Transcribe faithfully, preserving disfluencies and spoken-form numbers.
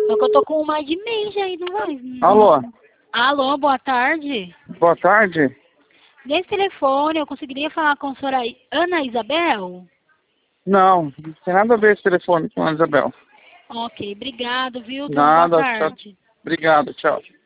Só que eu tô com mais de mês aí, não vai? Alô? Alô, boa tarde. Boa tarde. Nesse telefone, eu conseguiria falar com a senhora Ana Isabel? Não, não tem nada a ver esse telefone com a Isabel. Ok, obrigado, viu? Tenha uma boa Nada, tchau. tarde. Obrigado, tchau.